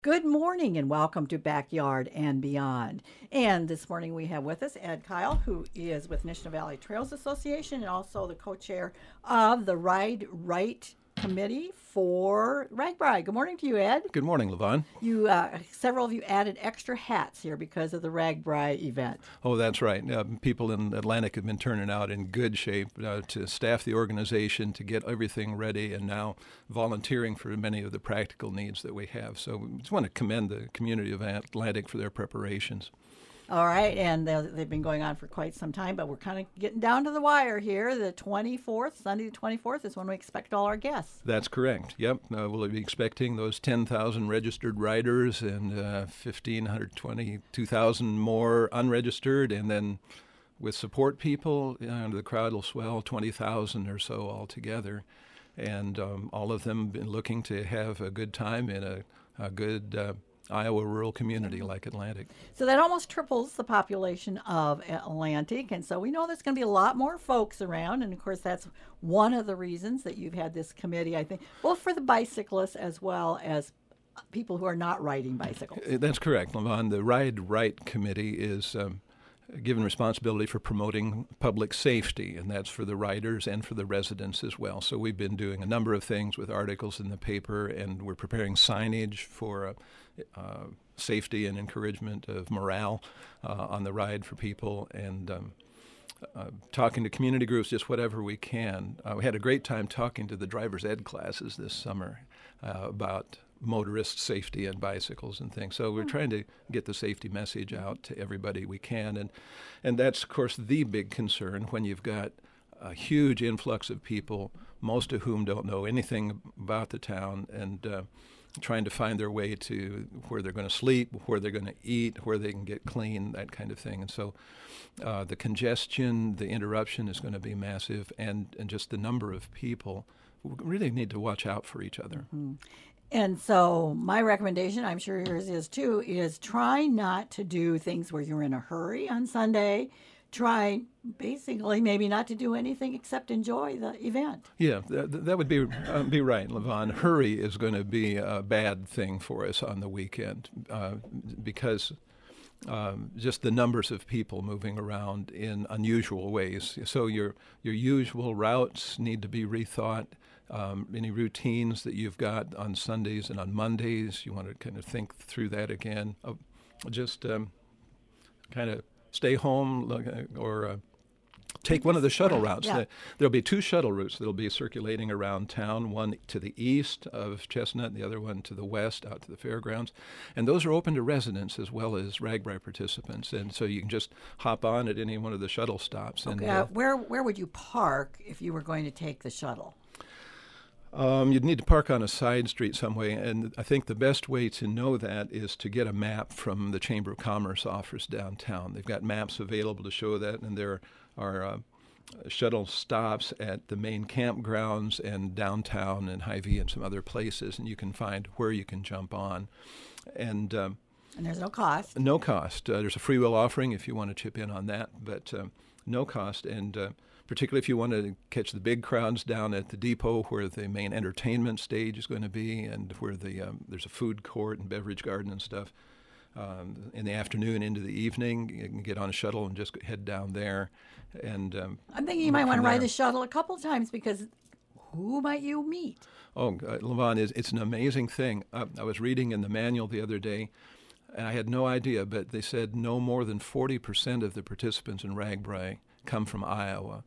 Good morning and welcome to Backyard and Beyond. And this morning we have with us Ed Kyle, who is with National Valley Trails Association and also the co-chair of the Ride Right Committee for RAGBRAI. Good morning to you, Ed. Good morning, Levon. Several of you added extra hats here because of the RAGBRAI event. Oh, that's right. People in Atlantic have been turning out in good shape to staff the organization, to get everything ready, and now volunteering for many of the practical needs that we have. So we just want to commend the community of Atlantic for their preparations. All right, and they've been going on for quite some time, but we're kind of getting down to the wire here. The 24th, Sunday the 24th, is when we expect all our guests. That's correct. Yep. We'll be expecting those 10,000 registered riders and 1,522,000 more unregistered, and then with support people, the crowd will swell 20,000 or so altogether. And all of them been looking to have a good time in a good Iowa rural community like Atlantic. So that almost triples the population of Atlantic. And so we know there's going to be a lot more folks around. And of course, that's one of the reasons that you've had this committee, I think, both for the bicyclists as well as people who are not riding bicycles. That's correct, Levon. The Ride Right Committee is given responsibility for promoting public safety, and that's for the riders and for the residents as well. So we've been doing a number of things with articles in the paper, and we're preparing signage for safety and encouragement of morale on the ride for people, and talking to community groups, just whatever we can. We had a great time talking to the driver's ed classes this summer about motorist safety and bicycles and things. So we're trying to get the safety message out to everybody we can. And that's, of course, the big concern when you've got a huge influx of people, most of whom don't know anything about the town, and trying to find their way to where they're going to sleep, where they're going to eat, where they can get clean, that kind of thing. And so the congestion, the interruption is going to be massive, and just the number of people. We really need to watch out for each other. Mm-hmm. And so my recommendation, I'm sure yours is too, is try not to do things where you're in a hurry on Sunday. Try basically maybe not to do anything except enjoy the event. Yeah, that would be right, Levon. Hurry is going to be a bad thing for us on the weekend because just the numbers of people moving around in unusual ways. So your usual routes need to be rethought. Any routines that you've got on Sundays and on Mondays, you want to kind of think through that again. Just kind of stay home or take one of the shuttle routes. Yeah. There'll be two shuttle routes that'll be circulating around town, one to the east of Chestnut and the other one to the west out to the fairgrounds. And those are open to residents as well as RAGBRAI participants. And so you can just hop on at any one of the shuttle stops. Okay. And where would you park if you were going to take the shuttle? You'd need to park on a side street some way, and I think the best way to know that is to get a map from the Chamber of Commerce office downtown. They've got maps available to show that, and there are shuttle stops at the main campgrounds and downtown and Hy-Vee and some other places, and you can find where you can jump on. And there's no cost. No cost. There's a free will offering if you want to chip in on that, but no cost. And particularly if you want to catch the big crowds down at the depot where the main entertainment stage is going to be, and where there's a food court and beverage garden and stuff. In the afternoon into the evening, you can get on a shuttle and just head down there. And I'm thinking you might want to ride the shuttle a couple of times because who might you meet? Oh, Levon, it's an amazing thing. I was reading in the manual the other day, and I had no idea, but they said no more than 40% of the participants in RAGBRAI come from Iowa.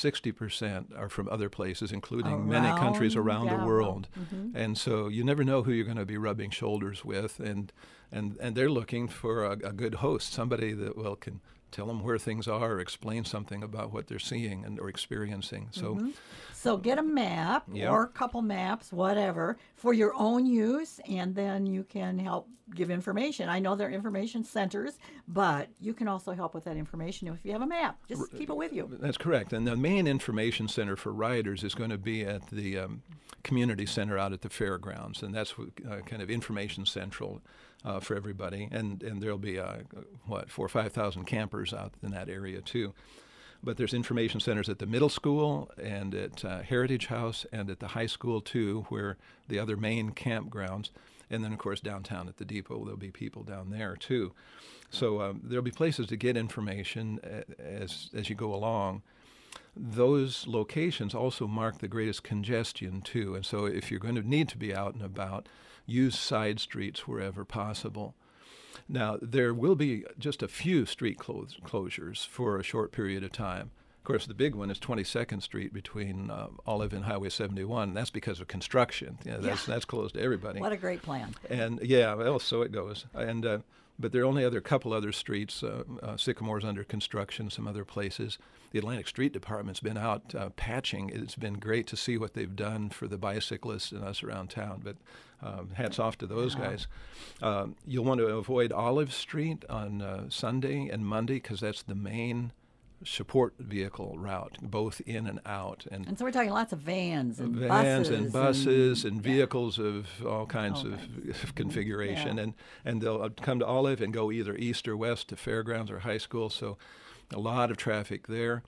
60% are from other places, including many countries around the world. Mm-hmm. And so you never know who you're going to be rubbing shoulders with. And they're looking for a good host, somebody that can tell them where things are, or explain something about what they're seeing or experiencing. So get a map or a couple maps, whatever, for your own use, and then you can help give information. I know there are information centers, but you can also help with that information if you have a map. Just keep it with you. That's correct. And the main information center for riders is going to be at the community center out at the fairgrounds, and that's kind of information central for everybody. And there'll be, 4,000 or 5,000 campers out in that area, too. But there's information centers at the middle school and at Heritage House and at the high school, too, where the other main campgrounds. And then, of course, downtown at the depot, there'll be people down there, too. So there'll be places to get information as you go along. Those locations also mark the greatest congestion, too. And so if you're going to need to be out and about, use side streets wherever possible. Now, there will be just a few street closures for a short period of time. Of course, the big one is 22nd Street between Olive and Highway 71. That's because of construction. That's closed to everybody. What a great plan. And yeah, well, so it goes. And but there are only a couple other streets. Sycamore's under construction, some other places. The Atlantic Street Department's been out patching. It's been great to see what they've done for the bicyclists and us around town. But hats off to those guys. You'll want to avoid Olive Street on Sunday and Monday because that's the main support vehicle route, both in and out. And so we're talking lots of vans and buses and vehicles of all kinds of configuration. Yeah. And they'll come to Olive and go either east or west to Fairgrounds or high school. So a lot of traffic there.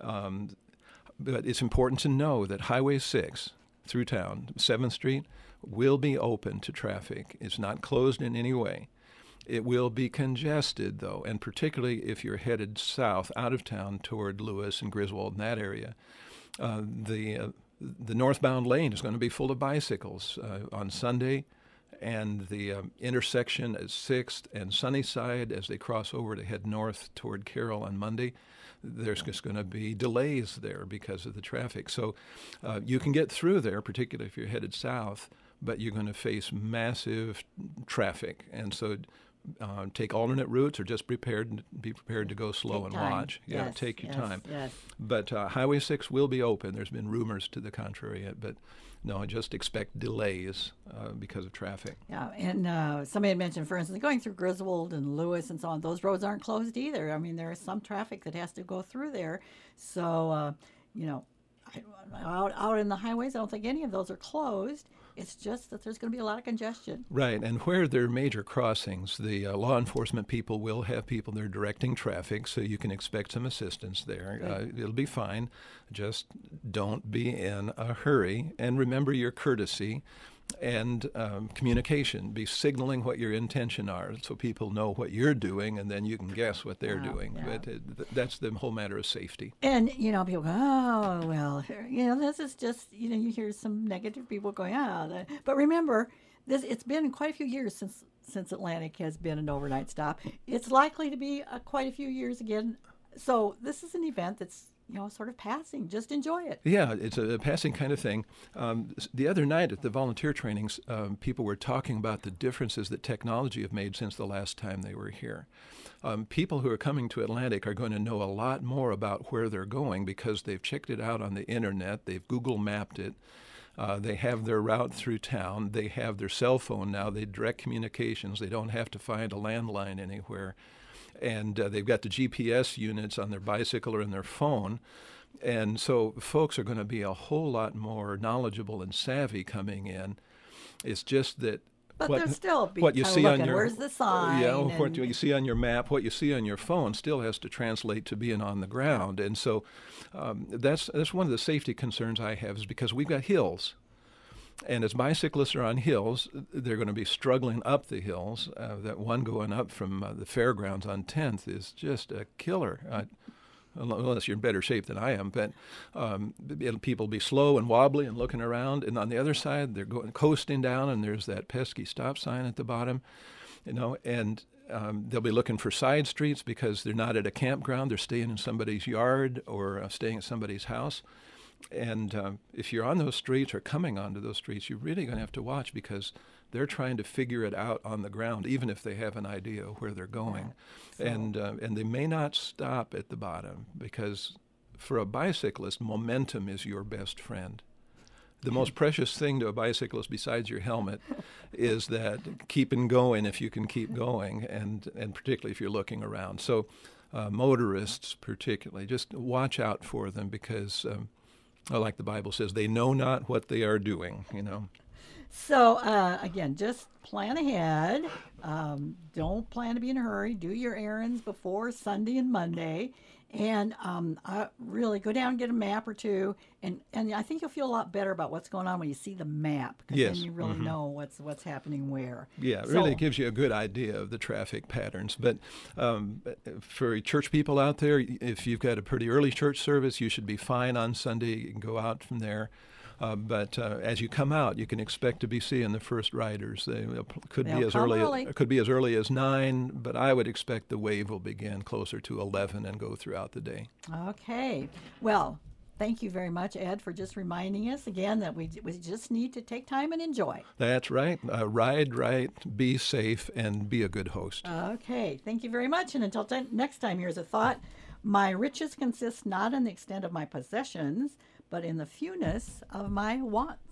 But it's important to know that Highway 6 through town, 7th Street, will be open to traffic. It's not closed in any way. It will be congested, though, and particularly if you're headed south out of town toward Lewis and Griswold and that area. The northbound lane is going to be full of bicycles on Sunday, and the intersection at 6th and Sunnyside as they cross over to head north toward Carroll on Monday. There's just going to be delays there because of the traffic. So you can get through there, particularly if you're headed south, but you're going to face massive traffic. And so take alternate routes or just be prepared to go slow and watch. Yes, take your time. Yes. But Highway 6 will be open. There's been rumors to the contrary yet, but no, just expect delays because of traffic. Yeah, and somebody had mentioned, for instance, going through Griswold and Lewis and so on, those roads aren't closed either. I mean, there is some traffic that has to go through there. So, out in the highways, I don't think any of those are closed. It's just that there's going to be a lot of congestion. Right, and where there are major crossings, the law enforcement people will have people there directing traffic, so you can expect some assistance there. It'll be fine. Just don't be in a hurry, and remember your courtesy and communication. Be signaling what your intention are so people know what you're doing, and then you can guess what they're doing. Yeah. But that's the whole matter of safety. And, people go, oh, well, this is just, you hear some negative people going, but remember, it's been quite a few years since Atlantic has been an overnight stop. It's likely to be quite a few years again. So this is an event that's sort of passing. Just enjoy it. Yeah, it's a passing kind of thing. The other night at the volunteer trainings, people were talking about the differences that technology have made since the last time they were here. People who are coming to Atlantic are going to know a lot more about where they're going because they've checked it out on the internet. They've Google mapped it. They have their route through town. They have their cell phone now. They direct communications. They don't have to find a landline anywhere. And they've got the GPS units on their bicycle or in their phone. And so folks are going to be a whole lot more knowledgeable and savvy coming in. It's just that but they'll still be what you see on your, where's the sign? What you see on your map, what you see on your phone still has to translate to being on the ground. And so that's one of the safety concerns I have is because we've got hills. And as bicyclists are on hills, they're going to be struggling up the hills. That one going up from the fairgrounds on 10th is just a killer, unless you're in better shape than I am. But people will be slow and wobbly and looking around. And on the other side, they're coasting down, and there's that pesky stop sign at the bottom, and they'll be looking for side streets because they're not at a campground. They're staying in somebody's yard or staying at somebody's house. And if you're on those streets or coming onto those streets, you're really going to have to watch because they're trying to figure it out on the ground, even if they have an idea of where they're going. Yeah. And they may not stop at the bottom because for a bicyclist, momentum is your best friend. The most precious thing to a bicyclist besides your helmet is that keeping going if you can keep going, and particularly if you're looking around. So motorists particularly, just watch out for them because like the Bible says, they know not what they are doing, So again, just plan ahead. Don't plan to be in a hurry. Do your errands before Sunday and Monday, and really go down and get a map or two. And I think you'll feel a lot better about what's going on when you see the map, because Yes. then you really know what's happening where. Yeah, it So, really gives you a good idea of the traffic patterns. But for church people out there, if you've got a pretty early church service, you should be fine on Sunday. You can go out from there. But as you come out, you can expect to be seeing the first riders. They could be They'll as come early. could be as early as 9, but I would expect the wave will begin closer to 11 and go throughout the day. Okay. Well, thank you very much, Ed, for just reminding us again that we just need to take time and enjoy. That's right. Ride right, be safe, and be a good host. Okay. Thank you very much. And until next time, here's a thought. My riches consist not in the extent of my possessions, but in the fewness of my wants.